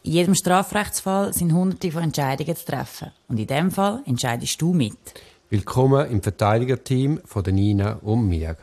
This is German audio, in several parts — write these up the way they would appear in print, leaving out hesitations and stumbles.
In jedem Strafrechtsfall sind Hunderte von Entscheidungen zu treffen. Und in diesem Fall entscheidest du mit. Willkommen im Verteidigerteam von der Nina und mir.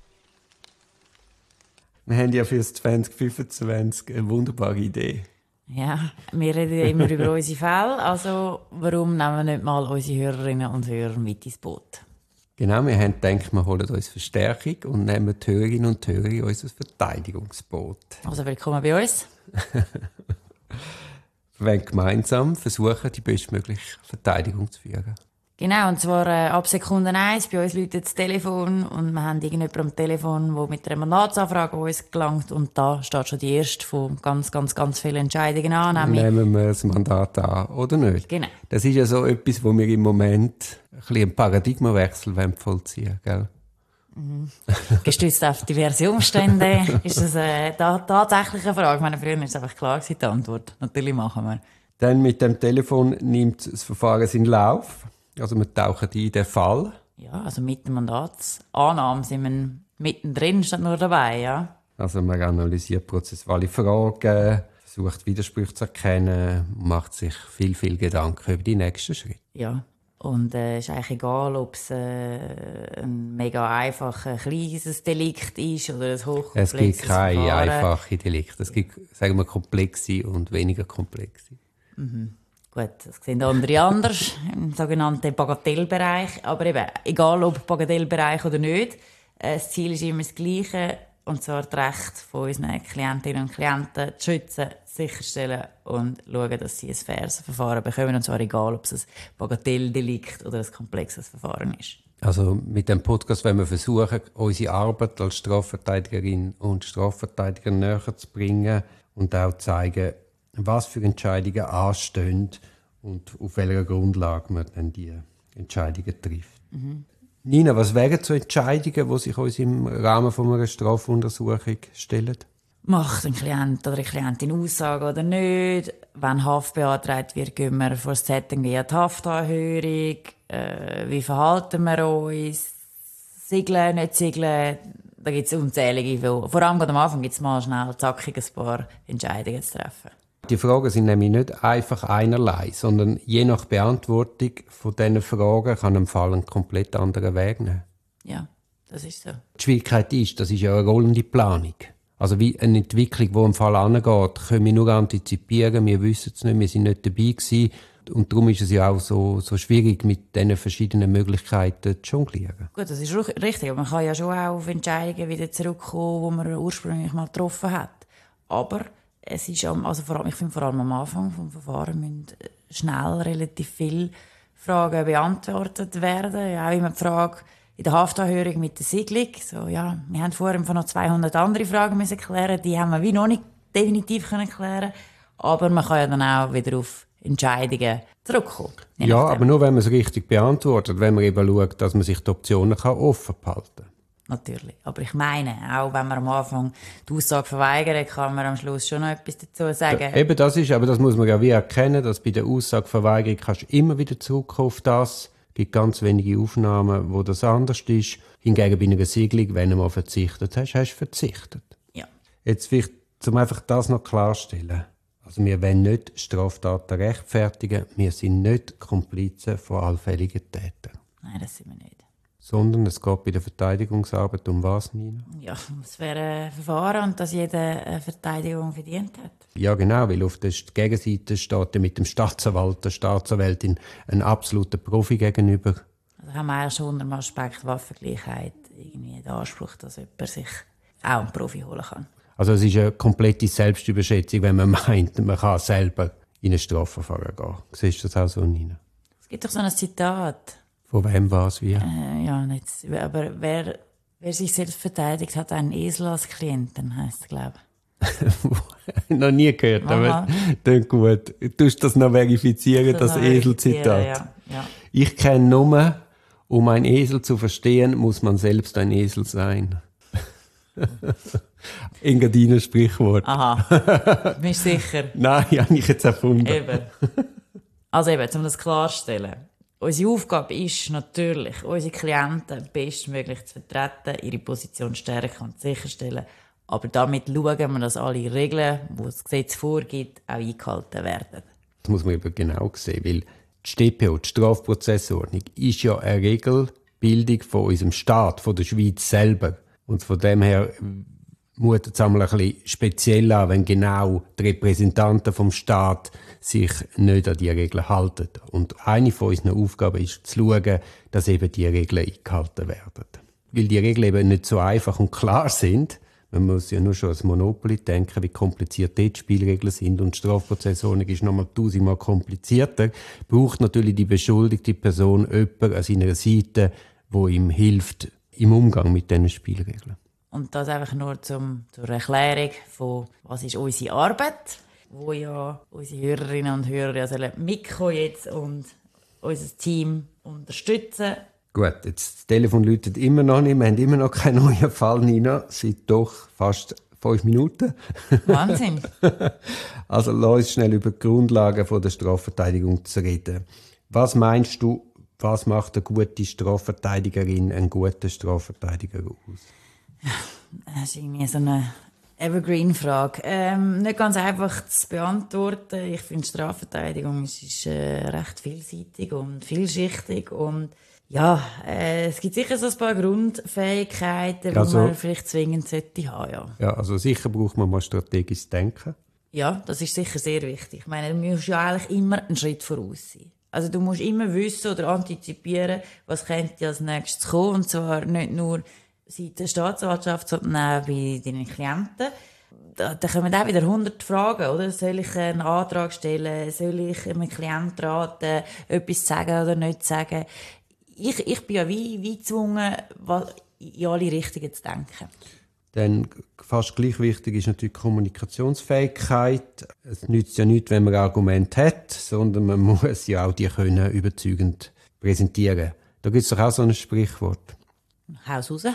Wir haben ja für das 2025 eine wunderbare Idee. Ja, wir reden ja immer über unsere Fälle, also warum nehmen wir nicht mal unsere Hörerinnen und Hörer mit ins Boot? Genau, wir haben gedacht, wir holen uns Verstärkung und nehmen die Hörerinnen und Hörer in unser Verteidigungsboot. Also willkommen bei uns. Wir wollen gemeinsam versuchen, die bestmögliche Verteidigung zu führen. Genau, und zwar ab Sekunde 1. Bei uns läutet das Telefon und wir haben irgendjemanden am Telefon, der mit einer Mandatsanfrage an uns gelangt. Und da steht schon die erste von ganz vielen Entscheidungen an. Nehmen wir das Mandat an oder nicht? Genau. Das ist ja so etwas, wo wir im Moment ein bisschen einen Paradigmenwechsel vollziehen wollen, gell? Gestützt auf diverse Umstände ist das tatsächlich eine Frage. Ich meine, früher war es einfach klar gewesen, die Antwort. Natürlich machen wir. Dann mit dem Telefon nimmt das Verfahren seinen Lauf. Also wir tauchen in den Fall. Ja, also mit der Mandatsannahme sind wir mittendrin, statt nur dabei, ja. Also man analysiert prozessuale Fragen, versucht Widersprüche zu erkennen, macht sich viel Gedanken über die nächsten Schritte. Ja, und ist eigentlich egal, ob es ein mega einfaches, kleines Delikt ist oder ein hochkomplexes Es gibt keine Verfahren. einfachen Delikte. Es gibt, sagen wir, komplexe und weniger komplexe. Mhm. Gut, das sehen andere anders, im sogenannten Bagatellbereich. Aber eben, egal ob Bagatellbereich oder nicht, das Ziel ist immer das Gleiche, und zwar das Recht von unseren Klientinnen und Klienten zu schützen, sicherstellen und schauen, dass sie ein faires Verfahren bekommen. Und zwar egal, ob es ein Bagatelldelikt oder ein komplexes Verfahren ist. Also mit dem Podcast wollen wir versuchen, unsere Arbeit als Strafverteidigerin und Strafverteidiger näher zu bringen und auch zeigen, was für Entscheidungen anstehen und auf welcher Grundlage man dann die Entscheidungen trifft. Mhm. Nina, was wären so Entscheidungen, die sich uns im Rahmen von einer Strafuntersuchung stellen? Macht ein Klient oder eine Klientin Aussage oder nicht? Wenn Haft beantragt wird, gehen wir vor das ZNG an die Haftanhörung. Wie verhalten wir uns? Siegeln, nicht siegeln? Da gibt es unzählige. Vor allem am Anfang gibt es mal schnell zackig ein paar Entscheidungen zu treffen. Die Fragen sind nämlich nicht einfach einerlei, sondern je nach Beantwortung von diesen Fragen kann ein Fall einen komplett anderen Weg nehmen. Ja, das ist so. Die Schwierigkeit ist, das ist ja eine rollende Planung. Also wie eine Entwicklung, die im Fall angeht, können wir nur antizipieren, wir wissen es nicht, wir sind nicht dabei gewesen. Und darum ist es ja auch so schwierig, mit diesen verschiedenen Möglichkeiten zu jonglieren. Gut, das ist richtig, aber man kann ja schon auch auf Entscheidungen wieder zurückkommen, die man ursprünglich mal getroffen hat. Aber es ist ich finde vor allem am Anfang des Verfahrens müssen schnell relativ viele Fragen beantwortet werden. Ja, auch immer die Frage in der Haftanhörung mit der Siedlung. So, ja, wir haben vorher noch 200 andere Fragen müssen klären. Die haben wir wie noch nicht definitiv klären können. Aber man kann ja dann auch wieder auf Entscheidungen zurückkommen. Ja, aber nur wenn man es richtig beantwortet, wenn man eben schaut, dass man sich die Optionen offen behalten kann. Natürlich. Aber ich meine, auch wenn man am Anfang die Aussage verweigert, kann man am Schluss schon noch etwas dazu sagen. Ja, eben aber das muss man ja wie erkennen, dass bei der Aussageverweigerung kannst du immer wieder zurückkommen auf das. Es gibt ganz wenige Aufnahmen, wo das anders ist. Hingegen bei einer Siegelung, wenn du mal verzichtet hast, hast du verzichtet. Ja. Jetzt vielleicht, um einfach das noch klarstellen. Also wir wollen nicht Straftaten rechtfertigen. Wir sind nicht Komplizen von allfälligen Tätern. Nein, das sind wir nicht. Sondern es geht bei der Verteidigungsarbeit um was, Nina? Ja, es wäre ein Verfahren und dass jeder eine Verteidigung verdient hat. Ja, genau, weil auf der Gegenseite steht mit dem Staatsanwalt, der Staatsanwältin, ein absoluter Profi gegenüber. Also haben wir eigentlich schon unter dem Aspekt Waffengleichheit irgendwie den Anspruch, dass jemand sich auch einen Profi holen kann. Also es ist eine komplette Selbstüberschätzung, wenn man meint, man kann selber in ein Strafverfahren gehen. Siehst du das auch so, Nina? Es gibt doch so ein Zitat. Von wem, was, wie? Ja, nicht. Aber wer sich selbst verteidigt, hat einen Esel als Klienten, heisst es, glaube ich. Noch nie gehört, aber klingt gut. Du tust das noch verifizieren, das Eselzitat. Ja. Ich kenne nur, um ein Esel zu verstehen, muss man selbst ein Esel sein. Engadiner Sprichwort. Aha, bist du sicher? Nein, habe ich jetzt erfunden. Eben. Also eben, um das klarzustellen. Unsere Aufgabe ist natürlich, unsere Klienten bestmöglich zu vertreten, ihre Position stärken und sicherstellen. Aber damit schauen wir, dass alle Regeln, die das Gesetz vorgibt, auch eingehalten werden. Das muss man eben genau sehen, weil die StPO, die Strafprozessordnung, ist ja eine Regelbildung von unserem Staat, von der Schweiz selber. Und von dem her mutet es einmal ein bisschen speziell an, wenn genau die Repräsentanten vom Staat sich nicht an die Regeln halten. Und eine von unseren Aufgaben ist, zu schauen, dass eben die Regeln eingehalten werden. Weil die Regeln eben nicht so einfach und klar sind. Man muss ja nur schon als Monopoly denken, wie kompliziert die Spielregeln sind. Und die Strafprozessordnung ist nochmal 1000-mal komplizierter. Braucht natürlich die beschuldigte Person jemanden an seiner Seite, der ihm hilft im Umgang mit diesen Spielregeln. Und das einfach nur zur Erklärung von, was ist unsere Arbeit, wo ja unsere Hörerinnen und Hörer ja sollen mitkommen jetzt und unser Team unterstützen. Gut, jetzt das Telefon läutet immer noch nicht. Wir haben immer noch keinen neuen Fall, Nina. Seit doch fast 5 Minuten. Wahnsinn. Also lass uns schnell über die Grundlagen der Strafverteidigung zu reden. Was meinst du, was macht eine gute Strafverteidigerin, einen guten Strafverteidiger aus? Das ist irgendwie so eine Evergreen-Frage. Nicht ganz einfach zu beantworten. Ich finde, Strafverteidigung ist recht vielseitig und vielschichtig. Und ja, es gibt sicher so ein paar Grundfähigkeiten, die man vielleicht zwingend sollte haben. Ja, also sicher braucht man mal strategisches Denken. Ja, das ist sicher sehr wichtig. Ich meine, du musst ja eigentlich immer einen Schritt voraus sein. Also du musst immer wissen oder antizipieren, was könnte als nächstes kommen. Und zwar nicht nur seit der Staatsanwaltschaft, sondern auch bei deinen Klienten. Da kommen auch wieder 100 Fragen, oder? Soll ich einen Antrag stellen? Soll ich einem Klienten raten, etwas zu sagen oder nicht zu sagen? Ich bin ja wie gezwungen, in alle Richtungen zu denken. Dann fast gleich wichtig ist natürlich die Kommunikationsfähigkeit. Es nützt ja nichts, wenn man Argumente hat, sondern man muss ja auch die können überzeugend präsentieren. Da gibt es doch auch so ein Sprichwort. Haus raus.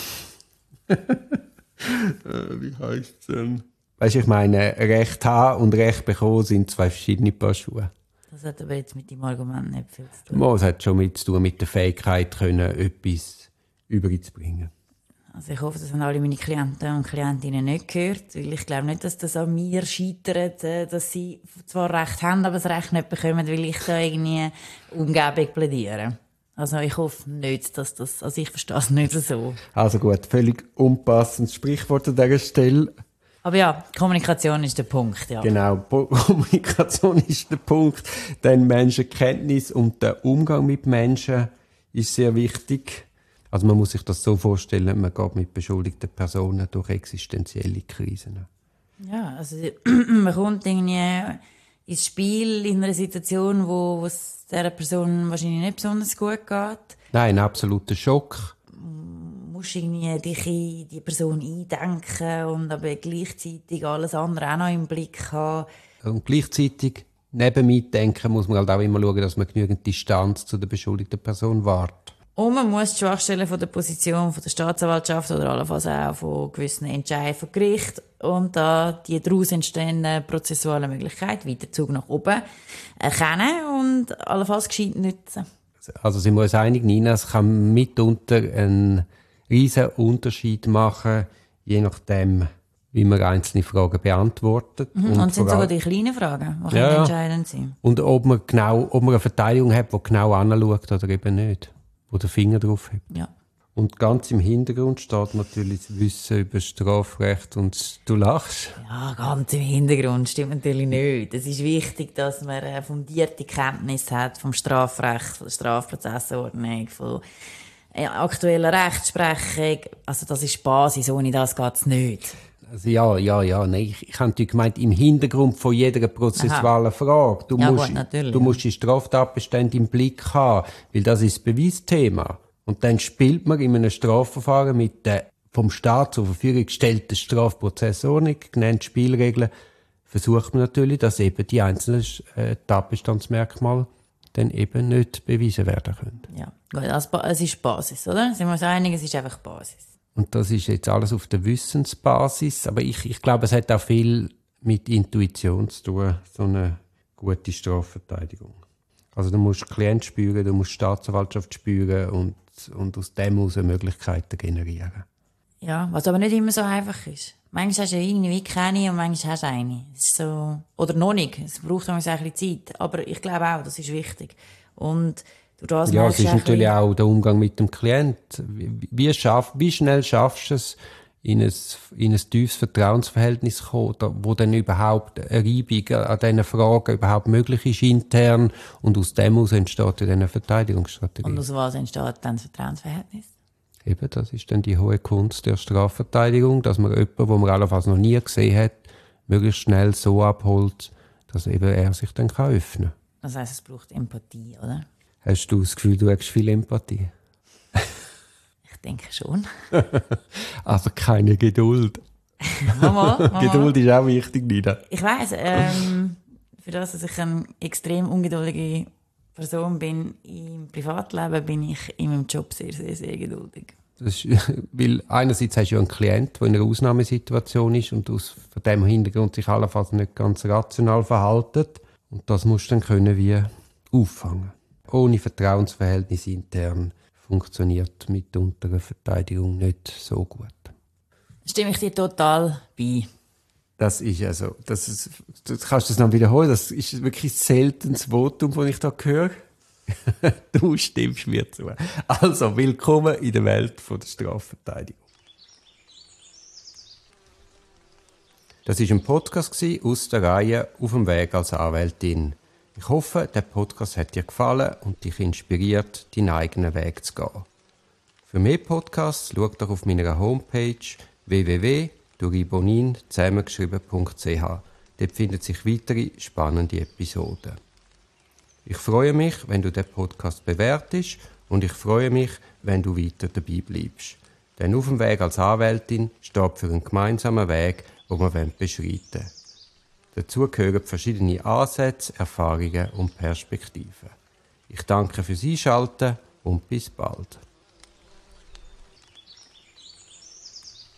Wie heisst es denn? Weißt du, ich meine, Recht haben und Recht bekommen sind zwei verschiedene Paar Schuhe. Das hat aber jetzt mit dem Argument nicht viel zu tun. Es hat schon mit zu tun, mit der Fähigkeit, etwas überzubringen. Also ich hoffe, das haben alle meine Klienten und Klientinnen nicht gehört, weil ich glaube nicht, dass das an mir scheitert, dass sie zwar Recht haben, aber das Recht nicht bekommen, weil ich da irgendwie Umgebung plädiere. Also ich hoffe nicht, dass das, also ich verstehe es nicht so. Also gut, völlig unpassendes Sprichwort an dieser Stelle. Aber ja, Kommunikation ist der Punkt, ja. Genau, Kommunikation ist der Punkt. Dann Menschenkenntnis und der Umgang mit Menschen ist sehr wichtig. Also man muss sich das so vorstellen, man geht mit beschuldigten Personen durch existenzielle Krisen. Ja, also man kommt irgendwie ins Spiel in einer Situation, wo es dieser Person wahrscheinlich nicht besonders gut geht. Nein, ein absoluter Schock. Du musst irgendwie dich in die Person eindenken und aber gleichzeitig alles andere auch noch im Blick haben. Und gleichzeitig neben mitdenken muss man halt auch immer schauen, dass man genügend Distanz zu der beschuldigten Person wahrt. Und man muss die Schwachstellen von der Position von der Staatsanwaltschaft oder allenfalls auch von gewissen Entscheidungen von Gericht und da die daraus entstehenden prozessualen Möglichkeiten, Weiterzug nach oben, erkennen und allenfalls gescheit nutzen. Also sind wir uns einig, Nina, es kann mitunter einen riesen Unterschied machen, je nachdem, wie man einzelne Fragen beantwortet. Und sind sogar die kleinen Fragen, die können entscheidend sind. Und ob man eine Verteidigung hat, die genau anschaut oder eben nicht. Wo der Finger drauf hat. Ja. Und ganz im Hintergrund steht natürlich das Wissen über Strafrecht und du lachst. Ja, ganz im Hintergrund stimmt natürlich nicht. Es ist wichtig, dass man eine fundierte Kenntnis hat vom Strafrecht, von der Strafprozessordnung, von aktueller Rechtsprechung. Also das ist die Basis, ohne das geht es nicht. Also nein, ich habe natürlich gemeint, im Hintergrund von jeder prozessualen Frage. Du musst die Straftatbestände im Blick haben, weil das ist das Beweisthema. Und dann spielt man in einem Strafverfahren mit der vom Staat zur Verfügung gestellten Strafprozessordnung, genannt Spielregeln, versucht man natürlich, dass eben die einzelnen Tatbestandsmerkmale dann eben nicht bewiesen werden können. Ja, es ist Basis, oder? Sind wir uns einig, es ist einfach Basis. Und das ist jetzt alles auf der Wissensbasis. Aber ich glaube, es hat auch viel mit Intuition zu tun, so eine gute Strafverteidigung. Also du musst Klient spüren, du musst Staatsanwaltschaft spüren und aus dem heraus Möglichkeiten generieren. Ja, was aber nicht immer so einfach ist. manchmal hast du irgendwie keine und manchmal hast du eine. Es ist so, oder noch nicht. Es braucht manchmal ein bisschen Zeit. Aber ich glaube auch, das ist wichtig. Und durch das Ja, es merkst ist du natürlich auch der Umgang mit dem Klienten. Wie schnell schaffst du es, in ein tiefes Vertrauensverhältnis zu kommen, wo dann überhaupt eine Reibung an diesen Fragen überhaupt möglich ist intern und aus dem heraus entsteht dann eine Verteidigungsstrategie. Und aus was entsteht dann das Vertrauensverhältnis? Eben, das ist dann die hohe Kunst der Strafverteidigung, dass man jemanden, den man allenfalls noch nie gesehen hat, möglichst schnell so abholt, dass eben er sich dann öffnen kann. Das heisst, es braucht Empathie, oder? Hast du das Gefühl, du hast viel Empathie? Ich denke schon. Also keine Geduld. Mama. Geduld ist auch wichtig, Nina. Ich weiss, für das, dass ich eine extrem ungeduldige Person bin, im Privatleben bin ich in meinem Job sehr, sehr, sehr geduldig. Das ist, weil einerseits hast du ja einen Klient, der in einer Ausnahmesituation ist und aus von dem Hintergrund sich allenfalls nicht ganz rational verhaltet. Und das musst du dann können wie auffangen. Ohne Vertrauensverhältnis intern funktioniert mitunter eine Verteidigung nicht so gut. Stimme ich dir total bei. Das ist also, du kannst das noch wiederholen, das ist wirklich ein seltenes Votum, das ich da höre. Du stimmst mir zu. Also, willkommen in der Welt der Strafverteidigung. Das war ein Podcast aus der Reihe «Auf dem Weg als Anwältin». Ich hoffe, der Podcast hat dir gefallen und dich inspiriert, deinen eigenen Weg zu gehen. Für mehr Podcasts schau doch auf meiner Homepage www.duribonin zusammengeschrieben.ch. Dort finden sich weitere spannende Episoden. Ich freue mich, wenn du den Podcast bewertest und ich freue mich, wenn du weiter dabei bleibst. Denn «Auf dem Weg als Anwältin» steht für einen gemeinsamen Weg, den wir beschreiten wollen. Dazu gehören verschiedene Ansätze, Erfahrungen und Perspektiven. Ich danke fürs Einschalten und bis bald.